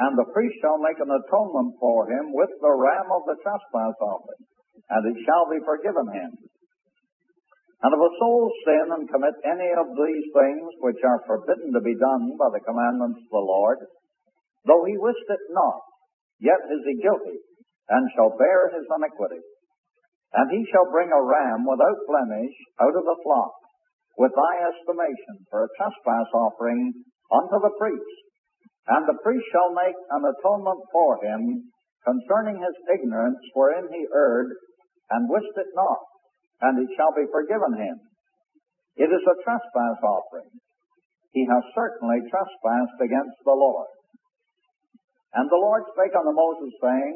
And the priest shall make an atonement for him with the ram of the trespass offering, and it shall be forgiven him. And if a soul sin and commit any of these things which are forbidden to be done by the commandments of the Lord, though he wist it not, yet is he guilty, and shall bear his iniquity. And he shall bring a ram without blemish out of the flock, with thy estimation, for a trespass offering unto the priest. And the priest shall make an atonement for him concerning his ignorance wherein he erred, and wist it not, and it shall be forgiven him. It is a trespass offering. He has certainly trespassed against the Lord. And the Lord spake unto Moses, saying,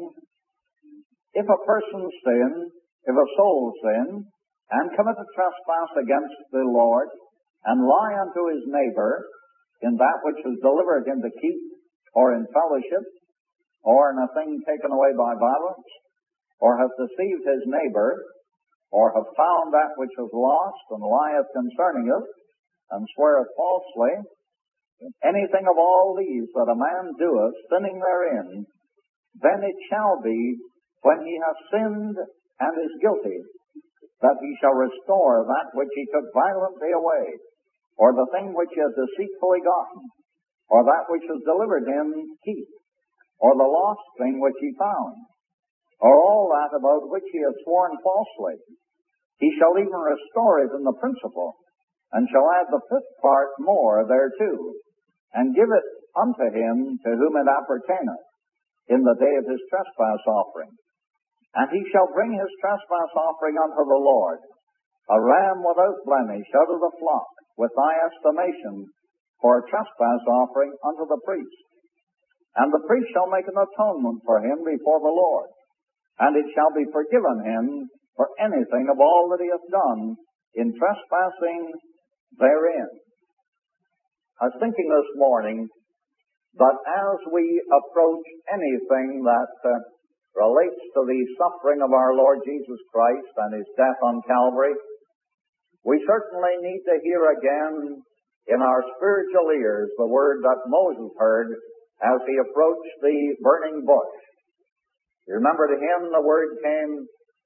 if a person sin, if a soul sin, and commit a trespass against the Lord, and lie unto his neighbor in that which is delivered him to keep, or in fellowship, or in a thing taken away by violence, or hath deceived his neighbor, or have found that which is lost, and lieth concerning it, and sweareth falsely, anything of all these that a man doeth, sinning therein, then it shall be, when he hath sinned and is guilty, that he shall restore that which he took violently away, or the thing which he has deceitfully gotten, or that which is delivered him keep, or the lost thing which he found, or all that about which he has sworn falsely. He shall even restore it in the principal, and shall add the fifth part more thereto, and give it unto him to whom it appertaineth, in the day of his trespass offering. And he shall bring his trespass offering unto the Lord, a ram without blemish out of the flock, with thy estimation, for a trespass offering unto the priest. And the priest shall make an atonement for him before the Lord, and it shall be forgiven him for anything of all that he hath done in trespassing therein. I was thinking this morning that as we approach anything that relates to the suffering of our Lord Jesus Christ and his death on Calvary, we certainly need to hear again in our spiritual ears the word that Moses heard as he approached the burning bush. You remember to him the word came,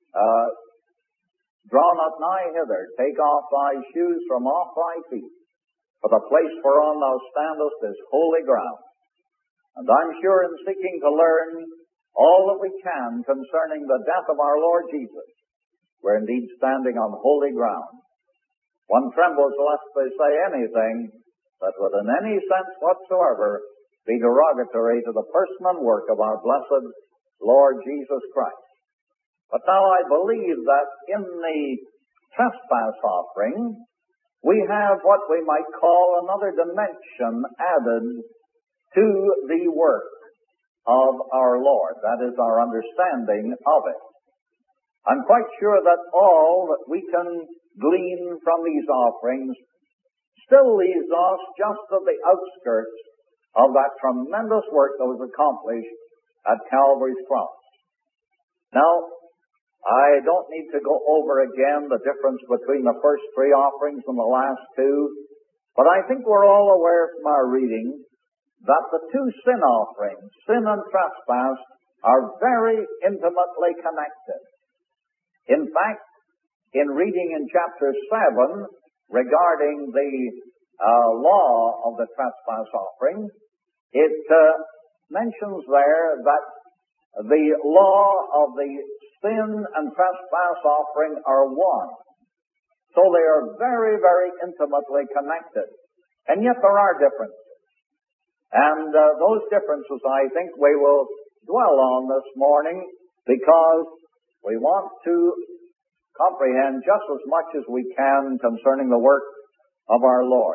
draw not nigh hither, take off thy shoes from off thy feet, for the place whereon thou standest is holy ground. And I'm sure in seeking to learn all that we can concerning the death of our Lord Jesus, we're indeed standing on holy ground. One trembles lest they say anything that would in any sense whatsoever be derogatory to the person and work of our blessed Lord Jesus Christ. But now I believe that in the trespass offering, we have what we might call another dimension added to the work of our Lord. That is our understanding of it. I'm quite sure that all that we can glean from these offerings still leaves us just at the outskirts of that tremendous work that was accomplished at Calvary's cross. Now, I don't need to go over again the difference between the first three offerings and the last two, but I think we're all aware from our reading that the two sin offerings, sin and trespass, are very intimately connected. In fact, in reading in chapter 7 regarding the law of the trespass offering, it mentions there that the law of the sin and trespass offering are one. So they are very, very intimately connected. And yet there are differences. And those differences, I think, we will dwell on this morning because we want to comprehend just as much as we can concerning the work of our Lord.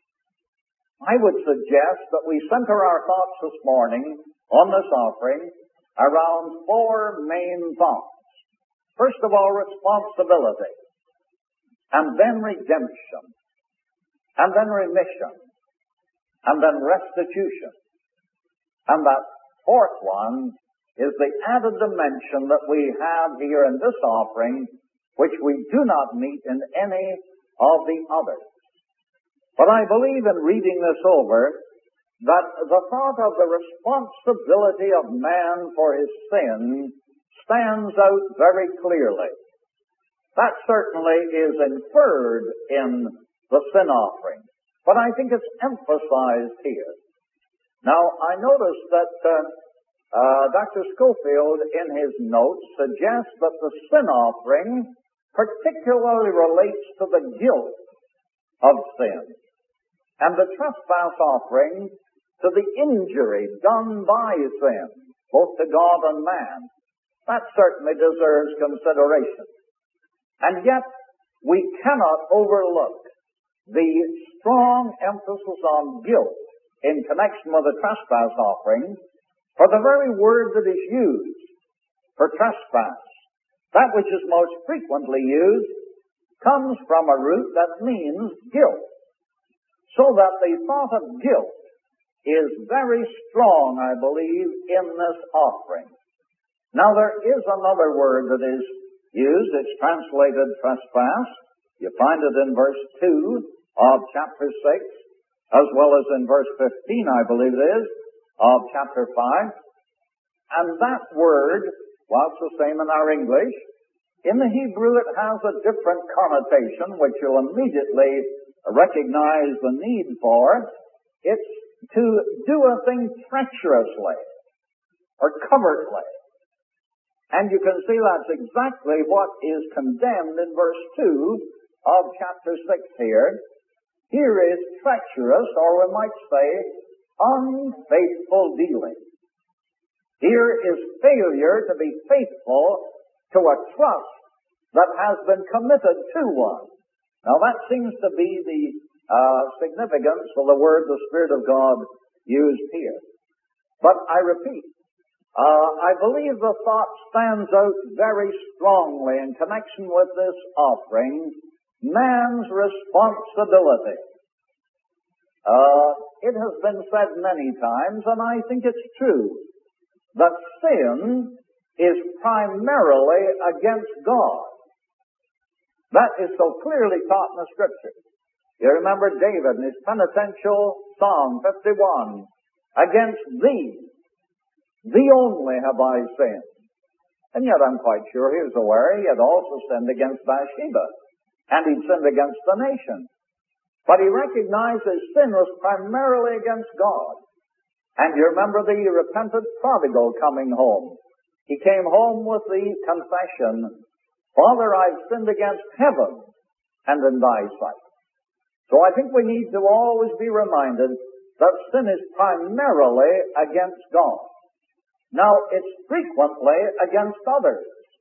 I would suggest that we center our thoughts this morning on this offering around four main thoughts. First of all, responsibility, and then redemption, and then remission, and then restitution. And that fourth one is the added dimension that we have here in this offering, which we do not meet in any of the others. But I believe in reading this over that the thought of the responsibility of man for his sin stands out very clearly. That certainly is inferred in the sin offering, but I think it's emphasized here. Now, I noticed that Dr. Schofield, in his notes, suggests that the sin offering particularly relates to the guilt of sin, and the trespass offering to the injury done by sin, both to God and man. That certainly deserves consideration. And yet, we cannot overlook the strong emphasis on guilt in connection with the trespass offering, for the very word that is used for trespass, that which is most frequently used, comes from a root that means guilt. So that the thought of guilt is very strong, I believe, in this offering. Now, there is another word that is used. It's translated trespass. You find it in verse 2 of chapter 6, as well as in verse 15, I believe it is, of chapter 5. And that word, while it's the same in our English, in the Hebrew it has a different connotation, which you'll immediately recognize the need for. It's to do a thing treacherously or covertly. And you can see that's exactly what is condemned in verse 2 of chapter 6 here. Here is treacherous, or we might say, unfaithful dealing. Here is failure to be faithful to a trust that has been committed to one. Now that seems to be the significance of the word the Spirit of God used here. But I repeat, I believe the thought stands out very strongly in connection with this offering, man's responsibility. It has been said many times, and I think it's true, that sin is primarily against God. That is so clearly taught in the Scripture. You remember David in his penitential Psalm 51, against thee only have I sinned. And yet I'm quite sure he was aware he had also sinned against Bathsheba, and he'd sinned against the nation. But he recognized his sin was primarily against God. And you remember the repentant prodigal coming home. He came home with the confession, Father, I've sinned against heaven and in thy sight. So I think we need to always be reminded that sin is primarily against God. Now, it's frequently against others.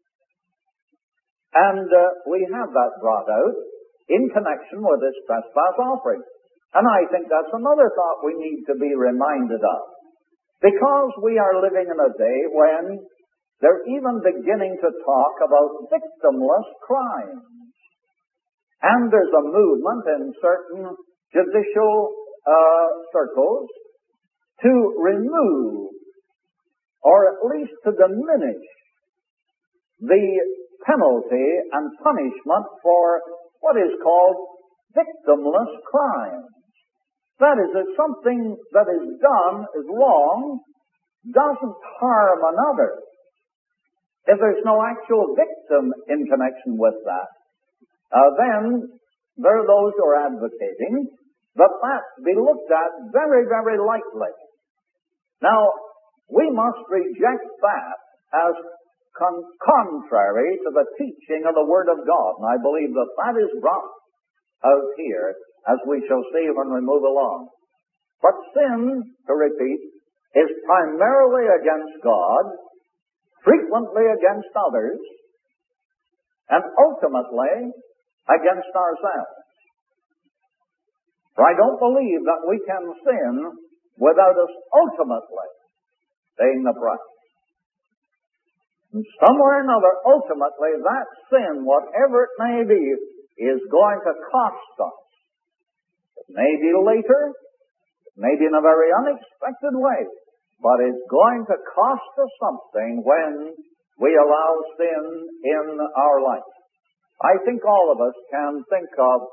And we have that brought out in connection with this trespass offering. And I think that's another thought we need to be reminded of. Because we are living in a day when they're even beginning to talk about victimless crimes. And there's a movement in certain judicial circles to remove, or at least to diminish, the penalty and punishment for what is called victimless crimes. That is, if something that is done is wrong, doesn't harm another, if there's no actual victim in connection with that, then there are those who are advocating that be looked at very, very lightly. Now, we must reject that as contrary to the teaching of the Word of God. And I believe that that is brought out here, as we shall see when we move along. But sin, to repeat, is primarily against God, frequently against others, and ultimately against ourselves. For I don't believe that we can sin without us ultimately paying the price. And somewhere or another, ultimately, that sin, whatever it may be, is going to cost us. It may be later, it may be in a very unexpected way, but it's going to cost us something when we allow sin in our life. I think all of us can think of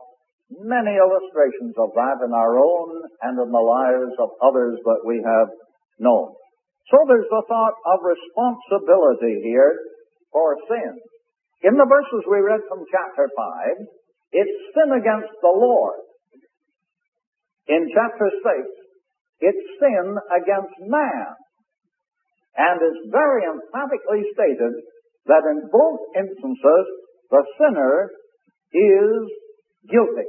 many illustrations of that in our own and in the lives of others that we have known. So there's the thought of responsibility here for sin. In the verses we read from chapter 5, it's sin against the Lord. In chapter 6, it's sin against man. And it's very emphatically stated that in both instances, the sinner is guilty.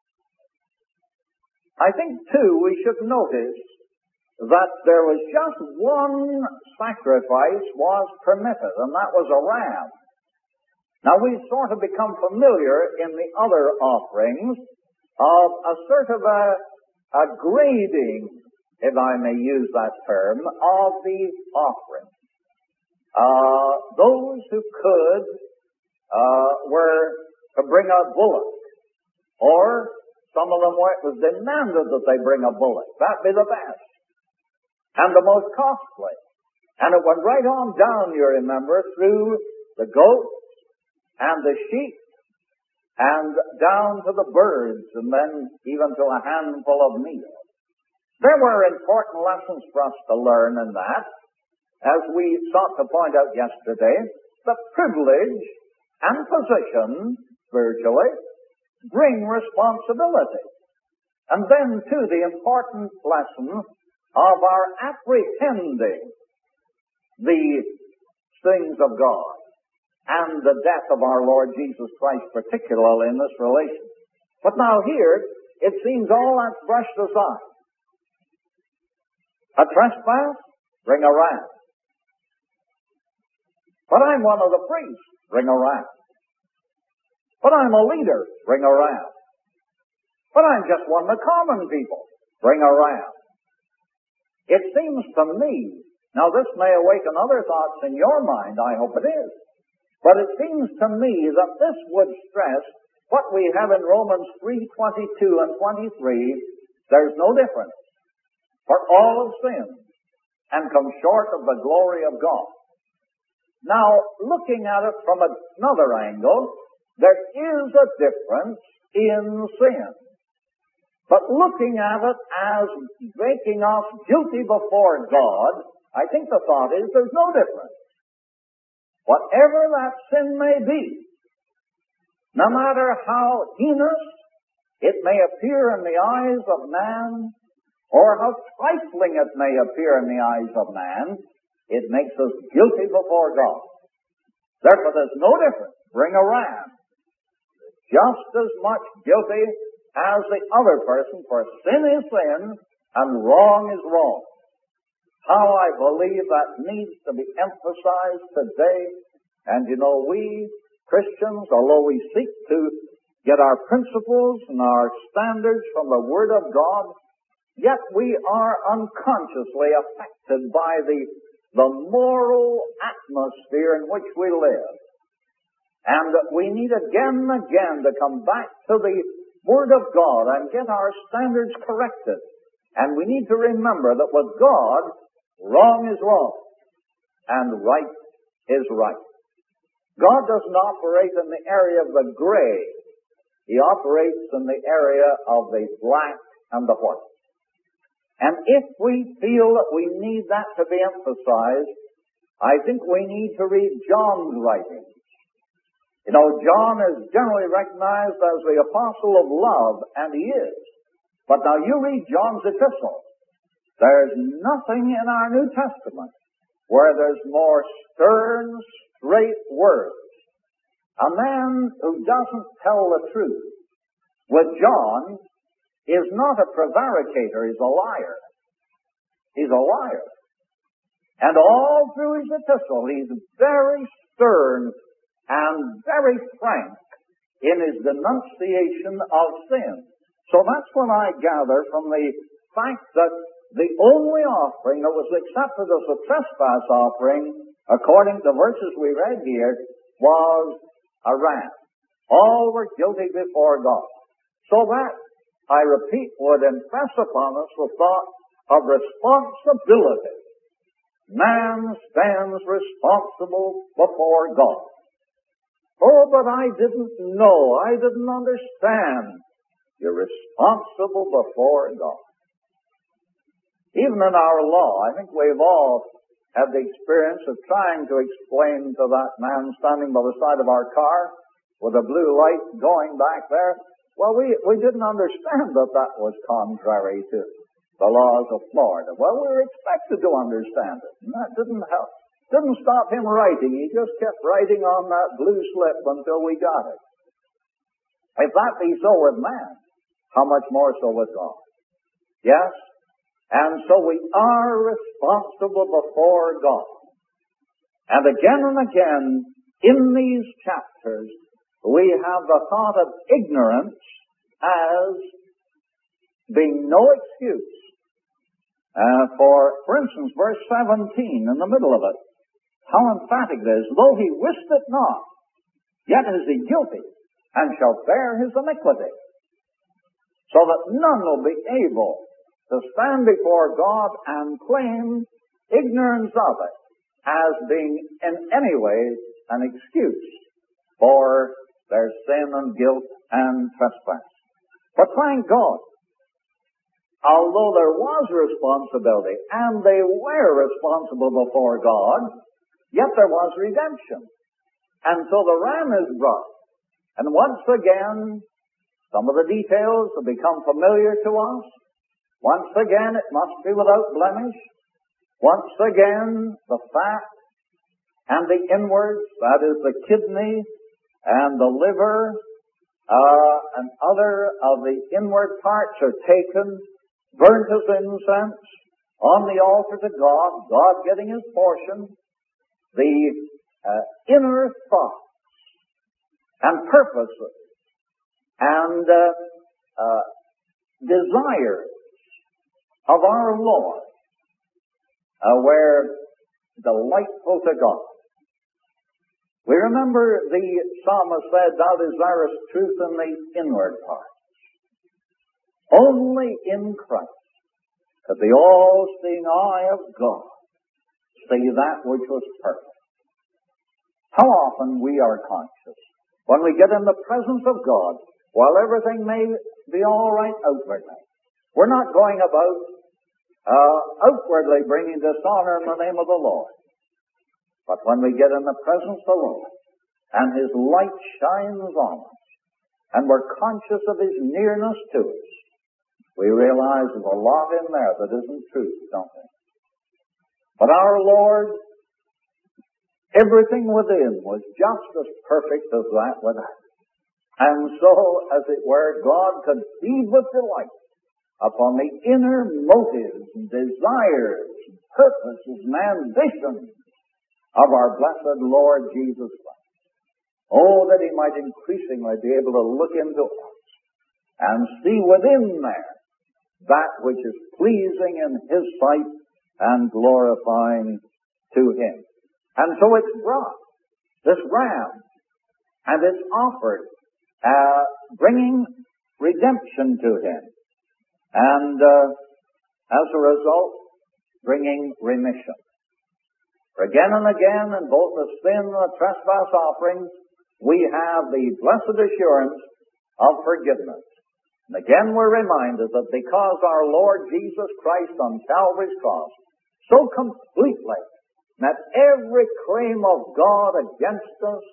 I think, too, we should notice that there was just one sacrifice was permitted, and that was a ram. Now, we've sort of become familiar in the other offerings of a sort of a grading, if I may use that term, of the offering. Those who could were to bring a bullock, or some of them it was demanded that they bring a bullock. That'd be the best and the most costly. And it went right on down, you remember, through the goats and the sheep and down to the birds and then even to a handful of meal. There were important lessons for us to learn in that. As we sought to point out yesterday, the privilege and position, spiritually, bring responsibility. And then, too, the important lesson of our apprehending the things of God and the death of our Lord Jesus Christ, particularly in this relation. But now here, it seems all that's brushed aside. A trespass, bring a ram. But I'm one of the priests, bring a ram. But I'm a leader, bring a ram. But I'm just one of the common people, bring a ram. It seems to me, now this may awaken other thoughts in your mind, I hope it is, but it seems to me that this would stress what we have in Romans 3:22 and 23, there's no difference. For all have sinned and come short of the glory of God. Now, looking at it from another angle, there is a difference in sin. But looking at it as making us guilty before God, I think the thought is there's no difference. Whatever that sin may be, no matter how heinous it may appear in the eyes of man, or how trifling it may appear in the eyes of man, it makes us guilty before God. Therefore, there's no difference. Bring a ram. Just as much guilty as the other person, for sin is sin and wrong is wrong. How I believe that needs to be emphasized today. And you know, we Christians, although we seek to get our principles and our standards from the Word of God, yet we are unconsciously affected by the moral atmosphere in which we live. And we need again and again to come back to the Word of God and get our standards corrected. And we need to remember that with God, wrong is wrong and right is right. God doesn't operate in the area of the gray. He operates in the area of the black and the white. And if we feel that we need that to be emphasized, I think we need to read John's writings. You know, John is generally recognized as the apostle of love, and he is. But now you read John's epistle. There's nothing in our New Testament where there's more stern, straight words. A man who doesn't tell the truth with John is not a prevaricator, he's a liar. He's a liar. And all through his epistle, he's very stern and very frank in his denunciation of sin. So that's what I gather from the fact that the only offering that was accepted as a trespass offering, according to the verses we read here, was a ram. All were guilty before God. So that, I repeat, would impress upon us the thought of responsibility. Man stands responsible before God. Oh, but I didn't know, I didn't understand. You're responsible before God. Even in our law, I think we've all had the experience of trying to explain to that man standing by the side of our car with a blue light going back there. Well, we didn't understand that that was contrary to the laws of Florida. Well, we were expected to understand it, and that didn't help. Didn't stop him writing. He just kept writing on that blue slip until we got it. If that be so with man, how much more so with God? Yes? And so we are responsible before God. And again, in these chapters, we have the thought of ignorance as being no excuse. For instance, verse 17, in the middle of it, how emphatic it is. Though he wist it not, yet is he guilty, and shall bear his iniquity. So that none will be able to stand before God and claim ignorance of it as being in any way an excuse for their sin and guilt and trespass. But thank God, although there was responsibility, and they were responsible before God, yet there was redemption. And so the ram is brought. And once again, some of the details have become familiar to us. Once again, it must be without blemish. Once again, the fat and the inwards, that is the kidney and the liver, and other of the inward parts are taken, burnt as incense on the altar to God, God getting his portion. The inner thoughts and purposes and desires of our Lord were delightful to God. We remember the psalmist said, Thou desirest truth in the inward parts. Only in Christ could the all-seeing eye of God see that which was perfect. How often we are conscious when we get in the presence of God, while everything may be all right outwardly, we're not going about outwardly bringing dishonor in the name of the Lord. But when we get in the presence of the Lord, and his light shines on us, and we're conscious of his nearness to us, we realize there's a lot in there that isn't true, don't we? But our Lord, everything within was just as perfect as that without. And so, as it were, God could feed with delight upon the inner motives and desires and purposes and ambitions of our blessed Lord Jesus Christ. Oh, that he might increasingly be able to look into us and see within there that which is pleasing in his sight and glorifying to him. And so it's brought, this ram, and it's offered, bringing redemption to him. And as a result, bringing remission. For again and again, in both the sin and the trespass offerings, we have the blessed assurance of forgiveness. And again we're reminded that because our Lord Jesus Christ on Calvary's cross so completely met every claim of God against us,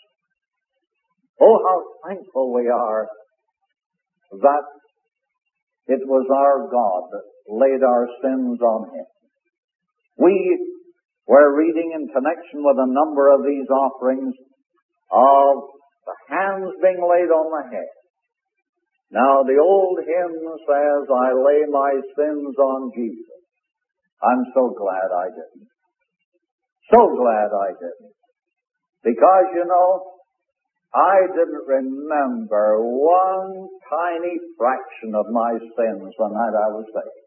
oh, how thankful we are that it was our God that laid our sins on him. We were reading in connection with a number of these offerings of the hands being laid on the head. Now, the old hymn says, I lay my sins on Jesus. I'm so glad I didn't. So glad I didn't. Because, you know, I didn't remember one tiny fraction of my sins the night I was saved.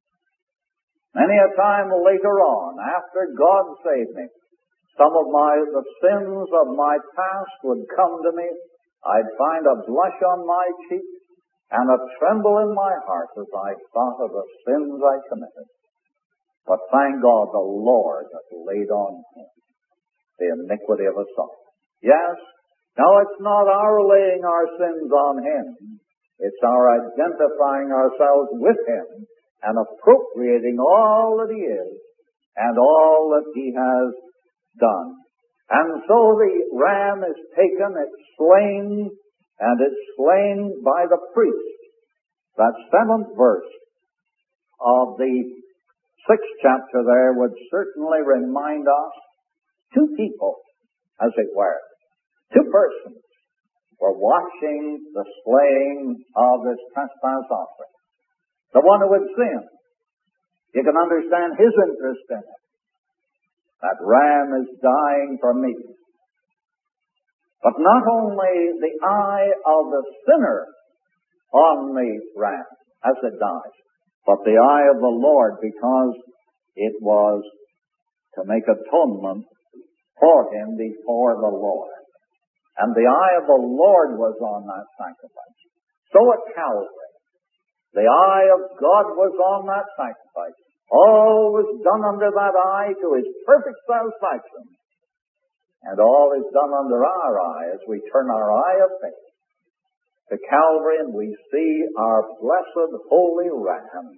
Many a time later on, after God saved me, some of the sins of my past would come to me. I'd find a blush on my cheek and a tremble in my heart as I thought of the sins I committed. But thank God the Lord has laid on him the iniquity of us all. Yes, now it's not our laying our sins on him, It's our identifying ourselves with Him and appropriating all that He is and all that He has done. And so the ram is taken, it's slain, and it's slain by the priest. That 7th verse of the 6th chapter there would certainly remind us, two people, as it were, two persons were watching the slaying of this trespass offering. The one who had sinned, you can understand his interest in it. That ram is dying for me. But not only the eye of the sinner on the ram as it dies, but the eye of the Lord, because it was to make atonement for him before the Lord. And the eye of the Lord was on that sacrifice. So at Calvary, the eye of God was on that sacrifice. All was done under that eye to His perfect satisfaction. And all is done under our eye as we turn our eye of faith to Calvary and we see our blessed holy Ram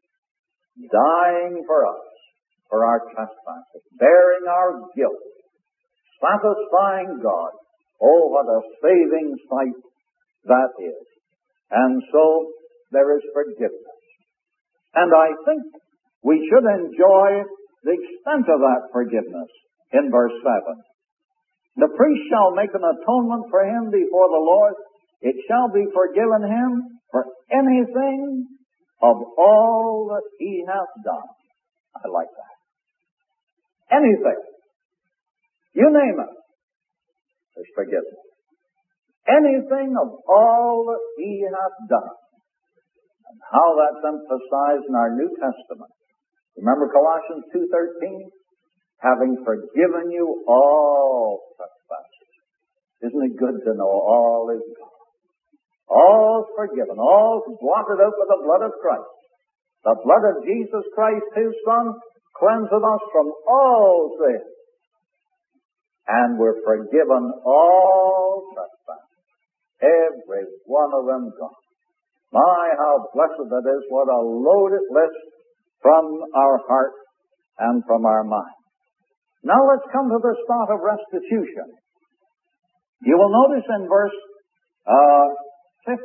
dying for us, for our trespasses, bearing our guilt, satisfying God. Oh, what a saving sight that is. And so there is forgiveness. And I think we should enjoy the extent of that forgiveness in verse 7. The priest shall make an atonement for him before the Lord. It shall be forgiven him for anything of all that he hath done. I like that. Anything. You name it. There's forgiveness. Anything of all that he hath done. And how that's emphasized in our New Testament. Remember Colossians 2:13? Having forgiven you all trespasses. Isn't it good to know all is gone? All forgiven, all blotted out with the blood of Christ. The blood of Jesus Christ, His Son, cleanseth us from all sin. And we're forgiven all trespasses. Every one of them gone. My, how blessed it is. What a load it lifts from our heart and from our mind. Now let's come to this thought of restitution. You will notice in verse 15,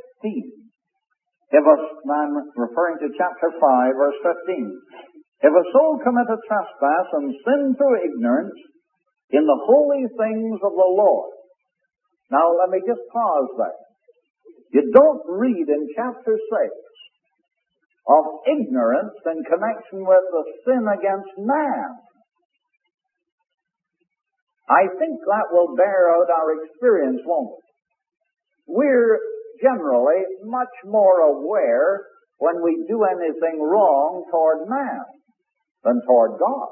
I'm referring to chapter 5, verse 15. If a soul commit a trespass and sin through ignorance in the holy things of the Lord. Now let me just pause there. You don't read in chapter 6 of ignorance in connection with the sin against man. I think that will bear out our experience, won't it? We're generally much more aware when we do anything wrong toward man than toward God.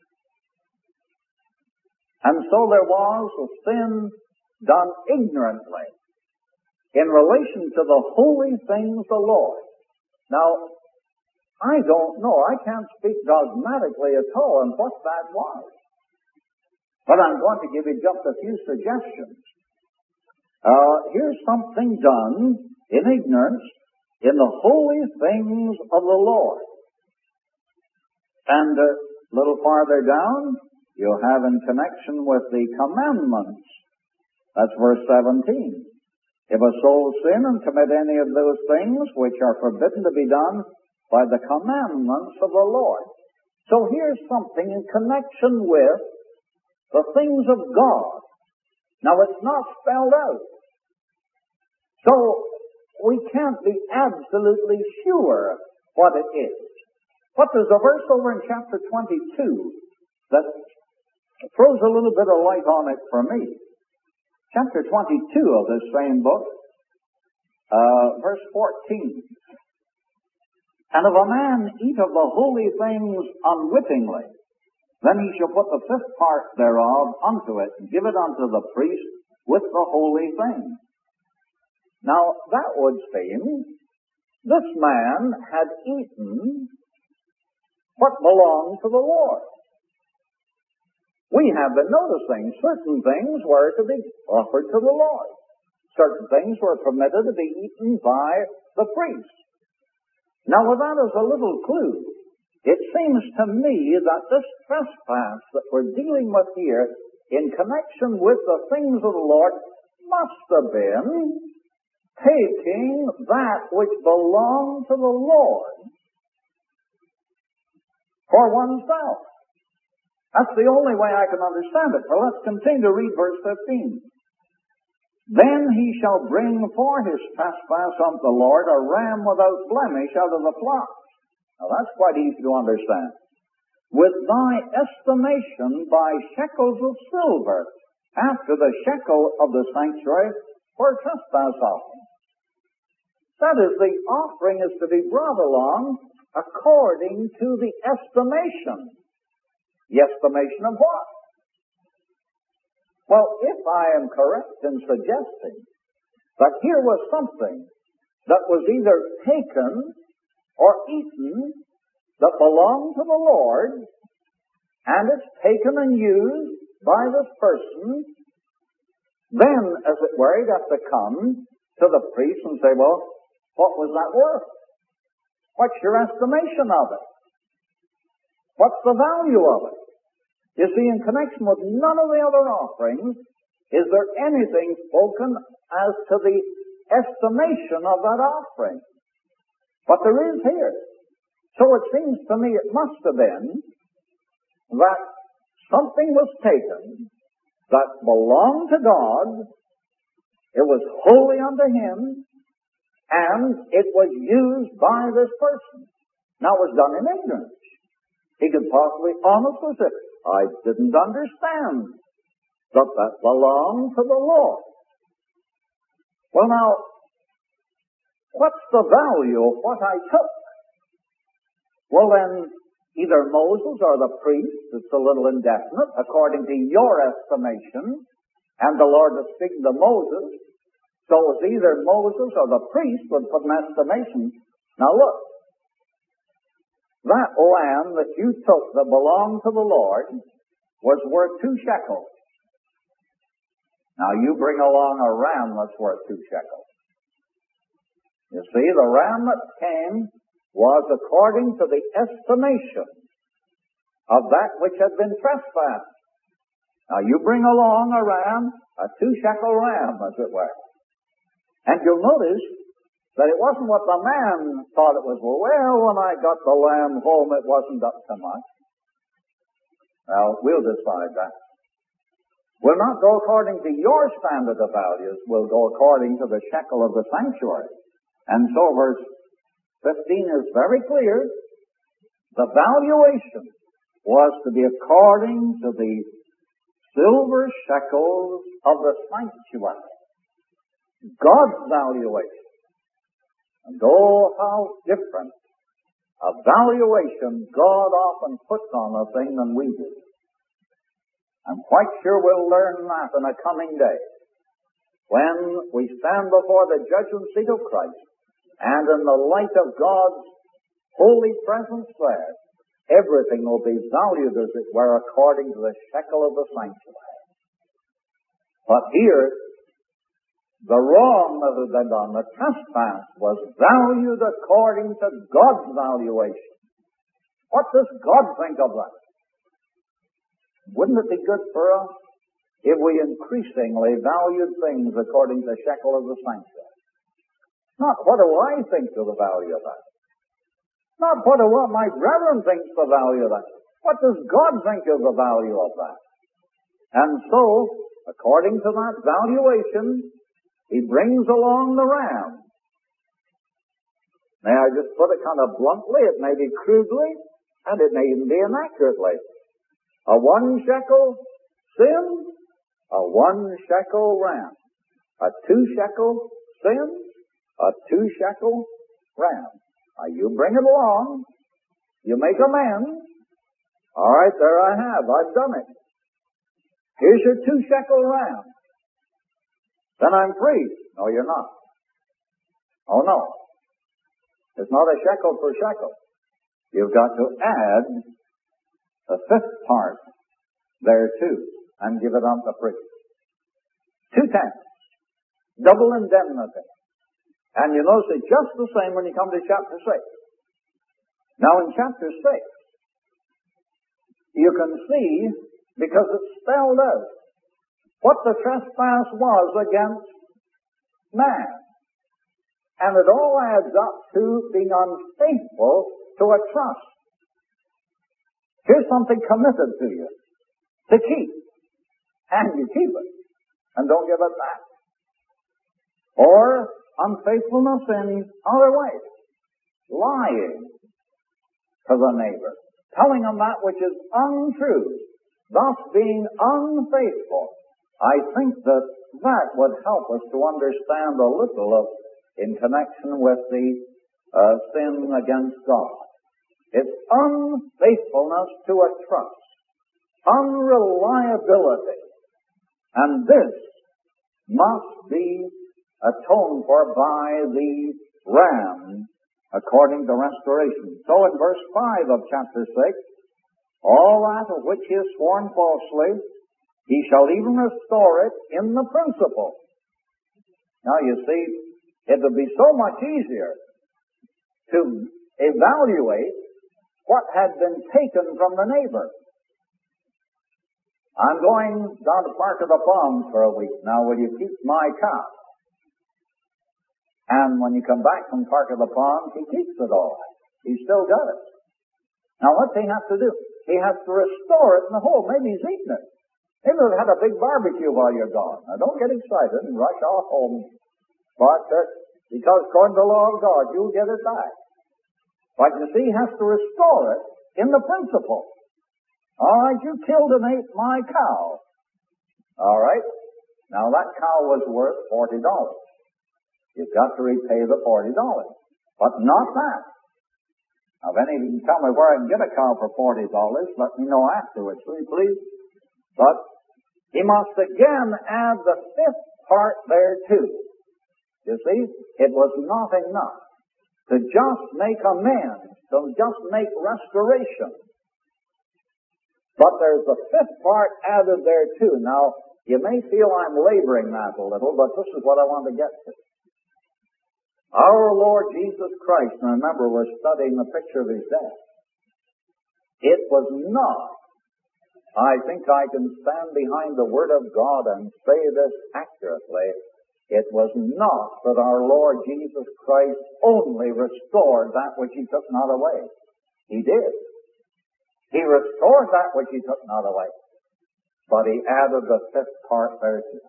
And so there was a sin done ignorantly in relation to the holy things of the Lord. Now, I don't know. I can't speak dogmatically at all on what that was. But I'm going to give you just a few suggestions. Here's something done in ignorance in the holy things of the Lord. And a little farther down, you have in connection with the commandments. That's verse 17. If a soul sin and commit any of those things which are forbidden to be done by the commandments of the Lord. So here's something in connection with the things of God. Now it's not spelled out. So we can't be absolutely sure what it is. But there's a verse over in chapter 22 that throws a little bit of light on it for me. Chapter 22 of this same book, verse 14. And if a man eat of the holy things unwittingly, then he shall put the 5th part thereof unto it, and give it unto the priest with the holy thing. Now, that would seem, this man had eaten what belonged to the Lord. We have been noticing certain things were to be offered to the Lord. certain things were permitted to be eaten by the priest. Now, with that as a little clue, it seems to me that this trespass that we're dealing with here in connection with the things of the Lord must have been taking that which belonged to the Lord for oneself. That's the only way I can understand it. Well, let's continue to read verse 15. Then he shall bring for his trespass unto the Lord a ram without blemish out of the flock. Now that's quite easy to understand. With thy estimation by shekels of silver, after the shekel of the sanctuary, for trespass offering. That is, the offering is to be brought along according to the estimation. The estimation of what? Well, if I am correct in suggesting that here was something that was either taken or eaten that belonged to the Lord, and it's taken and used by this person, then, as it were, he'd have to come to the priest and say, well, what was that worth? What's your estimation of it? What's the value of it? You see, in connection with none of the other offerings, is there anything spoken as to the estimation of that offering? But there is here. So it seems to me it must have been that something was taken that belonged to God, it was holy unto Him, and it was used by this person. Now it was done in ignorance. He could possibly honestly say, I didn't understand that belonged to the Lord. Well now, what's the value of what I took? Well then, either Moses or the priest, it's a little indefinite, according to your estimation, and the Lord was speaking to Moses, so it was either Moses or the priest would put an estimation. Now look, that lamb that you took that belonged to the Lord was worth 2 shekels. Now you bring along a ram that's worth 2 shekels. You see, the ram that came was according to the estimation of that which had been trespassed. Now you bring along a ram, a 2 shekel ram, as it were. And you'll notice that it wasn't what the man thought it was. Well, when I got the lamb home, it wasn't up to much. Well, we'll decide that. We'll not go according to your standard of values. We'll go according to the shekel of the sanctuary. And so verse 15 is very clear. The valuation was to be according to the silver shekels of the sanctuary. God's valuation. And oh, how different a valuation God often puts on a thing than we do. I'm quite sure we'll learn that in a coming day, when we stand before the judgment seat of Christ, and in the light of God's holy presence there, everything will be valued, as it were, according to the shekel of the sanctuary. But here, the wrong that had been done, the trespass, was valued according to God's valuation. What does God think of that? Wouldn't it be good for us if we increasingly valued things according to the shekel of the sanctuary? Not what do I think of the value of that? Not what my brethren thinks the value of that. What does God think of the value of that? And so, according to that valuation, He brings along the ram. May I just put it kind of bluntly, it may be crudely, and it may even be inaccurately. A 1 shekel sin, a 1 shekel ram. A 2 shekel sin, a 2 shekel ram. Now you bring it along, you make amends. All right, there I have, I've done it. Here's your 2 shekel ram. Then I'm free. No, you're not. Oh, no. It's not a shekel per shekel. You've got to add the 5th part there too, and give it unto the priest. 2 tenths. double indemnity. And you notice it's just the same when you come to chapter 6. Now in chapter 6, you can see, because it's spelled out, what the trespass was against man. And it all adds up to being unfaithful to a trust. Here's something committed to you to keep. And you keep it. And don't give it back. Or unfaithfulness in other ways. Lying to the neighbor. Telling him that which is untrue. Thus being unfaithful. I think that would help us to understand a little of in connection with the sin against God. It's unfaithfulness to a trust, unreliability, and this must be atoned for by the ram according to restoration. So in verse 5 of chapter 6, all that of which he has sworn falsely, he shall even restore it in the principal. Now you see, it would be so much easier to evaluate what had been taken from the neighbor. I'm going down to Park of the Palms for a week. Now, will you keep my cow? And when you come back from Park of the Palms, he keeps it all. He's still got it. Now, what's he have to do? He has to restore it in the hole. Maybe he's eaten it. Maybe they've had a big barbecue while you're gone. Now, don't get excited and rush off home. But because according to the law of God, you'll get it back. But you see, he has to restore it in the principle. All right, you killed and ate my cow. All right. Now that cow was worth $40. You've got to repay the $40. But not that. Now, if any of you can tell me where I can get a cow for $40, let me know afterwards, will you please? But he must again add the fifth part thereto. You see, it was not enough to just make amends, to just make restoration. But there's the fifth part added there too. Now, you may feel I'm laboring that a little, but this is what I want to get to. Our Lord Jesus Christ, and remember we're studying the picture of his death. It was not, I think I can stand behind the Word of God and say this accurately, it was not that our Lord Jesus Christ only restored that which he took not away. He did. He restored that which he took not away. But he added the fifth part thereto.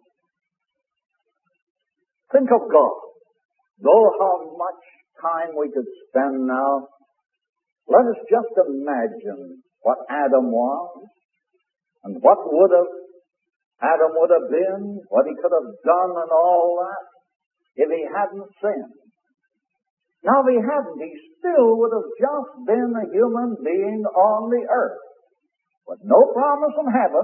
Think of God. Though how much time we could spend now, let us just imagine what Adam was and what Adam would have been, what he could have done and all that, if he hadn't sinned. Now, if he hadn't, he still would have just been a human being on the earth, with no promise from heaven,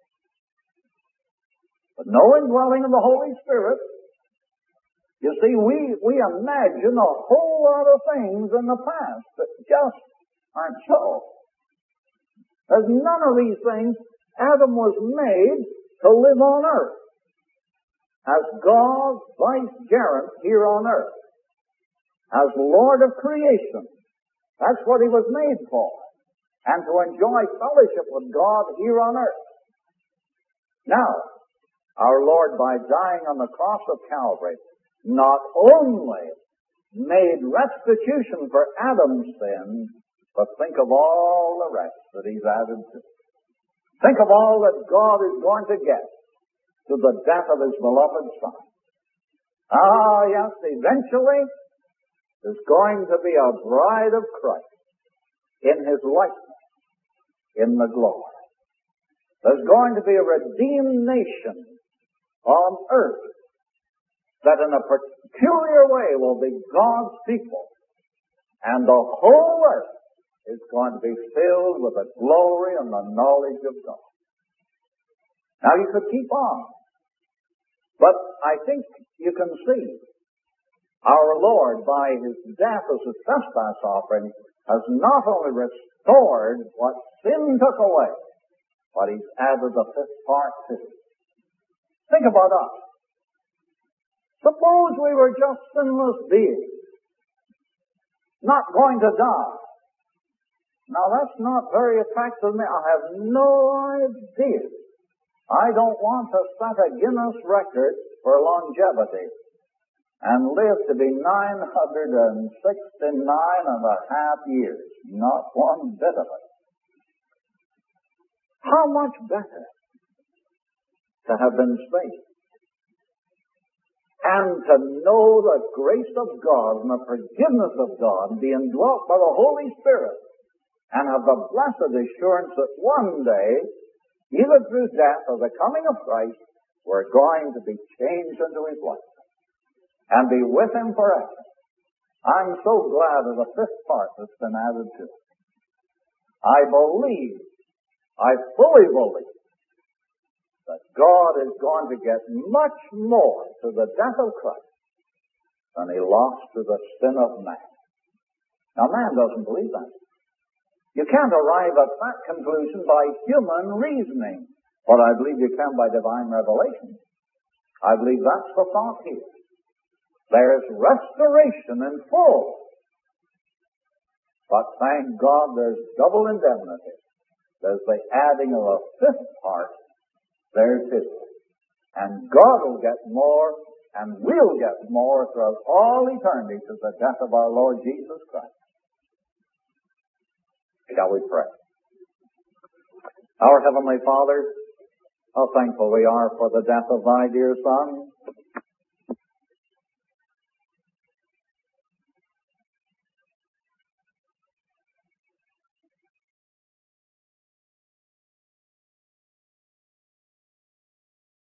with no indwelling of the Holy Spirit. You see, we imagine a whole lot of things in the past that just aren't so. There's none of these things. Adam was made to live on earth as God's vicegerent here on earth, as Lord of creation. That's what he was made for, and to enjoy fellowship with God here on earth. Now, our Lord, by dying on the cross of Calvary, not only made restitution for Adam's sin, but think of all the rest that he's added to it. Think of all that God is going to get to the death of his beloved Son. Ah, yes, eventually there's going to be a bride of Christ in his likeness, in the glory. There's going to be a redeemed nation on earth that in a peculiar way will be God's people. And the whole earth is going to be filled with the glory and the knowledge of God. Now you could keep on, but I think you can see our Lord, by his death as a trespass offering, has not only restored what sin took away, but he's added the fifth part to it. Think about us. Suppose we were just sinless beings, not going to die. Now that's not very attractive to me. I have no idea. I don't want to set a Guinness record for longevity and live to be 969.5 years. Not one bit of it. How much better to have been saved and to know the grace of God and the forgiveness of God and be indwelt by the Holy Spirit and have the blessed assurance that one day, either through death or the coming of Christ, we're going to be changed into His likeness and be with Him forever. I'm so glad of the fifth part that's been added to it. I fully believe that God is going to get much more to the death of Christ than He lost to the sin of man. Now, man doesn't believe that. You can't arrive at that conclusion by human reasoning, but I believe you can by divine revelation. I believe that's the thought here. There's restoration in full. But thank God there's double indemnity. There's the adding of a fifth part. There's His. And God will get more, and we'll get more throughout all eternity to the death of our Lord Jesus Christ. Shall we pray? Our Heavenly Father, how thankful we are for the death of Thy dear Son.